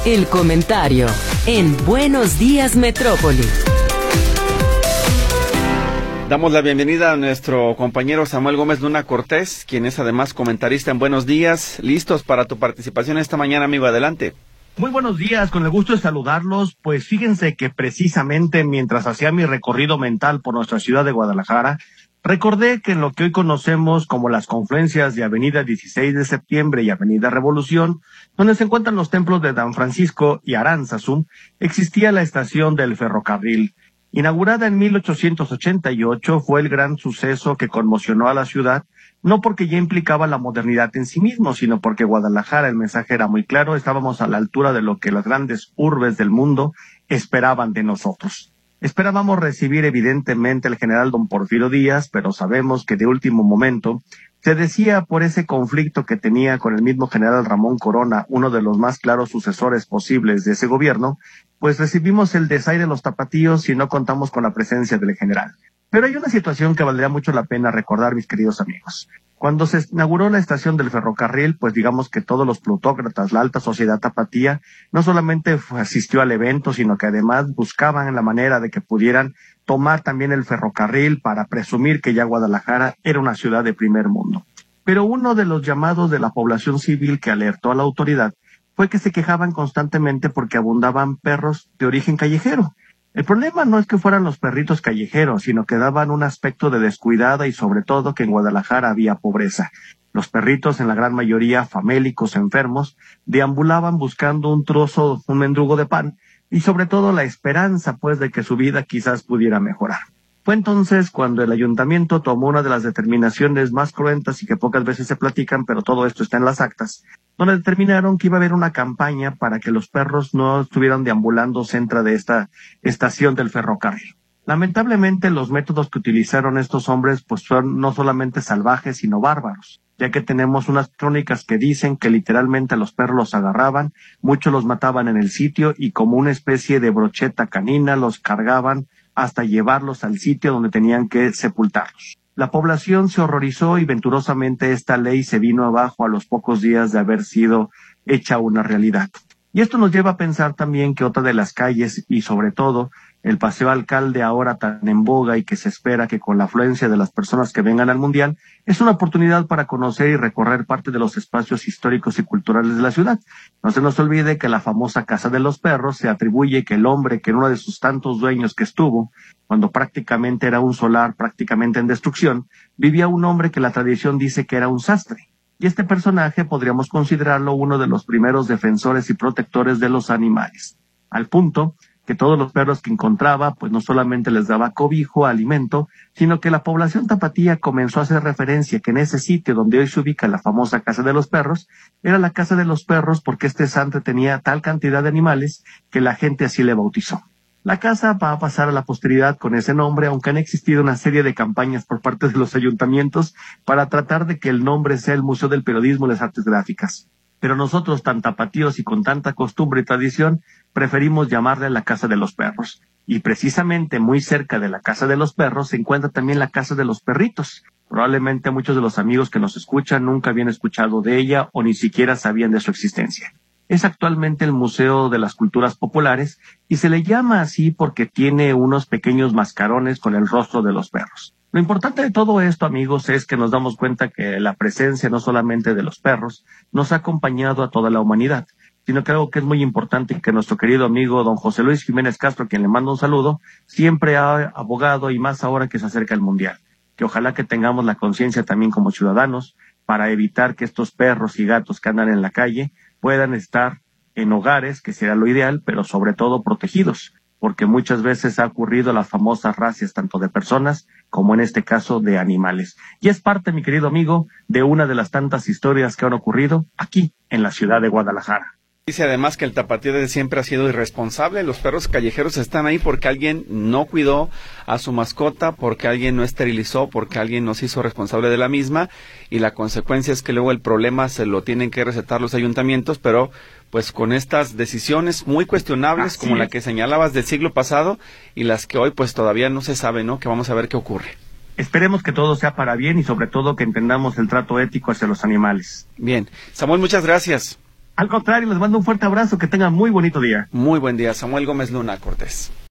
El comentario en Buenos Días Metrópoli. Damos la bienvenida a nuestro compañero Samuel Gómez Luna Cortés, quien es además comentarista en Buenos Días. Listos para tu participación esta mañana, amigo, adelante. Muy buenos días, con el gusto de saludarlos. Pues fíjense que precisamente mientras hacía mi recorrido mental por nuestra ciudad de Guadalajara, recordé que en lo que hoy conocemos como las confluencias de Avenida 16 de Septiembre y Avenida Revolución, donde se encuentran los templos de San Francisco y Aránzazu, existía la estación del ferrocarril. Inaugurada en 1888, fue el gran suceso que conmocionó a la ciudad, no porque ya implicaba la modernidad en sí mismo, sino porque Guadalajara, el mensaje era muy claro, estábamos a la altura de lo que las grandes urbes del mundo esperaban de nosotros. Esperábamos recibir evidentemente al general don Porfirio Díaz, pero sabemos que de último momento se decía por ese conflicto que tenía con el mismo general Ramón Corona, uno de los más claros sucesores posibles de ese gobierno, pues recibimos el desaire de los tapatíos y no contamos con la presencia del general. Pero hay una situación que valdría mucho la pena recordar, mis queridos amigos. Cuando se inauguró la estación del ferrocarril, pues digamos que todos los plutócratas, la alta sociedad tapatía, no solamente asistió al evento, sino que además buscaban la manera de que pudieran tomar también el ferrocarril para presumir que ya Guadalajara era una ciudad de primer mundo. Pero uno de los llamados de la población civil que alertó a la autoridad fue que se quejaban constantemente porque abundaban perros de origen callejero. El problema no es que fueran los perritos callejeros, sino que daban un aspecto de descuidada y sobre todo que en Guadalajara había pobreza. Los perritos, en la gran mayoría famélicos, enfermos, deambulaban buscando un mendrugo de pan y sobre todo la esperanza, pues, de que su vida quizás pudiera mejorar. Fue entonces cuando el ayuntamiento tomó una de las determinaciones más cruentas y que pocas veces se platican, pero todo esto está en las actas, donde determinaron que iba a haber una campaña para que los perros no estuvieran deambulando cerca de esta estación del ferrocarril. Lamentablemente los métodos que utilizaron estos hombres pues son no solamente salvajes sino bárbaros, ya que tenemos unas crónicas que dicen que literalmente a los perros los agarraban, muchos los mataban en el sitio y como una especie de brocheta canina los cargaban hasta llevarlos al sitio donde tenían que sepultarlos. La población se horrorizó y venturosamente esta ley se vino abajo a los pocos días de haber sido hecha una realidad. Y esto nos lleva a pensar también que otra de las calles y sobre todo el Paseo Alcalde ahora tan en boga y que se espera que con la afluencia de las personas que vengan al Mundial es una oportunidad para conocer y recorrer parte de los espacios históricos y culturales de la ciudad. No se nos olvide que la famosa Casa de los Perros se atribuye que el hombre que en uno de sus tantos dueños que estuvo, cuando prácticamente era un solar prácticamente en destrucción, vivía un hombre que la tradición dice que era un sastre. Y este personaje podríamos considerarlo uno de los primeros defensores y protectores de los animales, al punto que todos los perros que encontraba, pues no solamente les daba cobijo, alimento, sino que la población tapatía comenzó a hacer referencia que en ese sitio donde hoy se ubica la famosa Casa de los Perros, era la Casa de los Perros porque este santo tenía tal cantidad de animales que la gente así le bautizó. La casa va a pasar a la posteridad con ese nombre, aunque han existido una serie de campañas por parte de los ayuntamientos para tratar de que el nombre sea el Museo del Periodismo y las Artes Gráficas. Pero nosotros, tan tapatíos y con tanta costumbre y tradición, preferimos llamarle la Casa de los Perros. Y precisamente muy cerca de la Casa de los Perros se encuentra también la Casa de los Perritos. Probablemente muchos de los amigos que nos escuchan nunca habían escuchado de ella o ni siquiera sabían de su existencia. Es actualmente el Museo de las Culturas Populares y se le llama así porque tiene unos pequeños mascarones con el rostro de los perros. Lo importante de todo esto, amigos, es que nos damos cuenta que la presencia no solamente de los perros nos ha acompañado a toda la humanidad, sino que algo que es muy importante y que nuestro querido amigo don José Luis Jiménez Castro, quien le mando un saludo, siempre ha abogado y más ahora que se acerca el Mundial. Que ojalá que tengamos la conciencia también como ciudadanos para evitar que estos perros y gatos que andan en la calle puedan estar en hogares, que será lo ideal, pero sobre todo protegidos, porque muchas veces ha ocurrido las famosas racias tanto de personas como en este caso de animales. Y es parte, mi querido amigo, de una de las tantas historias que han ocurrido aquí en la ciudad de Guadalajara. Dice además que el tapatío de siempre ha sido irresponsable. Los perros callejeros están ahí porque alguien no cuidó a su mascota, porque alguien no esterilizó, porque alguien no se hizo responsable de la misma, y la consecuencia es que luego el problema se lo tienen que recetar los ayuntamientos, pero pues con estas decisiones muy cuestionables como la que señalabas del siglo pasado y las que hoy pues todavía no se sabe, ¿no? Que vamos a ver qué ocurre. Esperemos que todo sea para bien y sobre todo que entendamos el trato ético hacia los animales. Bien. Samuel, muchas gracias. Al contrario, les mando un fuerte abrazo, que tengan muy bonito día. Muy buen día, Samuel Gómez Luna Cortés.